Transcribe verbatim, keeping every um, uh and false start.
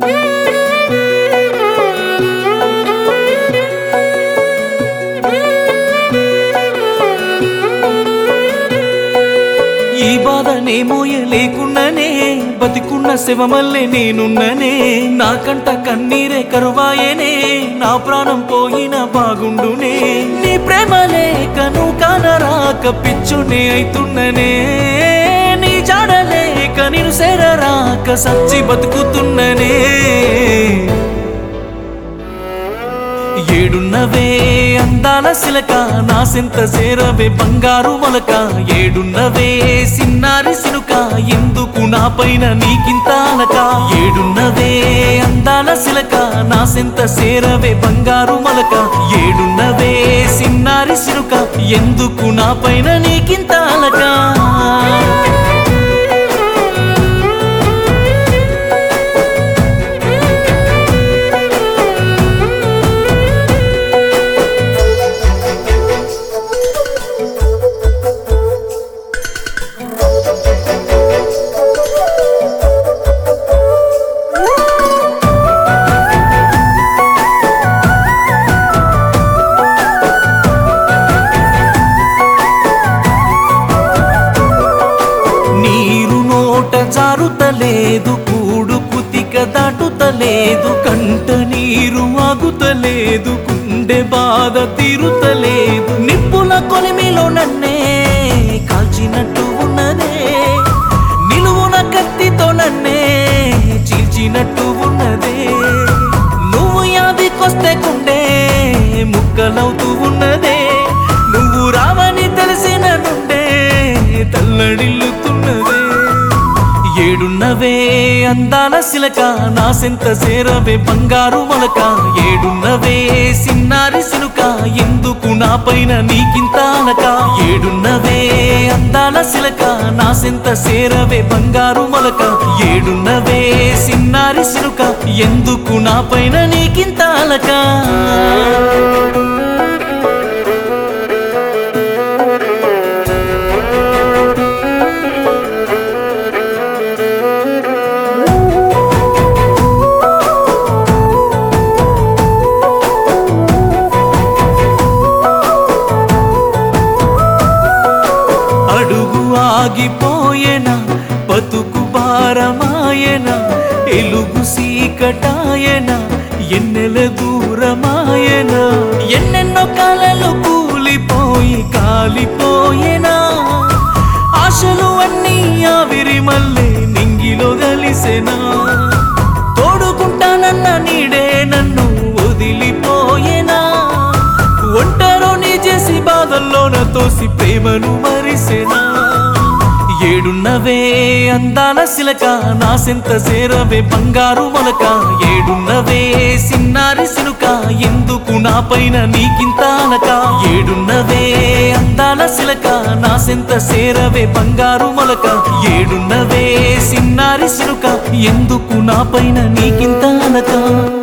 ఈ బాధనే మోయలేకున్ననే బతికున్న శవమల్లే నేనున్ననే నాకంట కన్నీరే కరువాయనే నా ప్రాణం పోయిన బాగుండునే నీ ప్రేమ లేక నువ్వు కానరాక పిచ్చునే అయితున్ననే నీ జాడలేక నేను సేరరాక సచ్చి బతుకుతున్ననే ఏడున్నవే అందాల సిలక నా సెంత సేరవే బంగారు మొలక ఏడున్నవే సిన్నారి సినుక ఎందుకు నా పైన నీకింత అలక ఏడున్నవే అందాల సిలక నా సెంత సేరవే బంగారు మొలక ఏడున్నవే సిన్నారి సినుక ఎందుకు నా పైన నీకింత అలక జారుతలేదు కూడు కుతిక దాటుతలేదు కంట నీరు ఆగుతలేదు గుండె బాధ తీరుతలేదు నిప్పుల కొలిమిలో నన్నే కాల్చినట్టు ఉన్నదే నిలువున కత్తితో నన్నే చీల్చినట్టు ఉన్నదే నువ్వు యాదికొస్తే గుండె ముక్కలవుతూ ఉన్నదే నువ్వు రావని తెలిసిన నుండే తల్లడిల్లుతున్నదే ఏడున్నవే అందాల సిలక నా సెంత సేరవే బంగారు మొలక ఏడున్నవే సిన్నారి సినుక ఎందుకు నా పైన నీకింత అలక ఏడున్నవే అందాల సిలక నా సెంత సేరవే బంగారు మొలక ఏడున్నవే సిన్నారి సినుక ఎందుకు నా పైన నీకింత అలక ఆగిపోయేనా బతుకు భారమాయనా ఎలుగు సీకటాయనా ఎన్నెల దూరమాయనా ఎన్నెన్నో కాలలు కూలిపోయి కాలిపోయేనా ఆశలు అన్నీ ఆవిరి మళ్ళీ నింగిలో కలిసెనా తోడుకుంటానన్న నీడే నన్ను వదిలిపోయేనా ఒంటరోని చేసి బాధల్లోన తోసి ప్రేమను మరిసెనా ఏడున్నవే అందాల సిలక నా సెంత సేరవే బంగారు మొలక ఏడున్నవే సిన్నారి సినుక ఎందుకు నా పైన నీకింత అలక ఏడున్నవే అందాల సిలక నా సెంత సేరవే బంగారు మొలక ఏడున్నవే సిన్నారి సినుక ఎందుకు నా పైన నీకింత అలక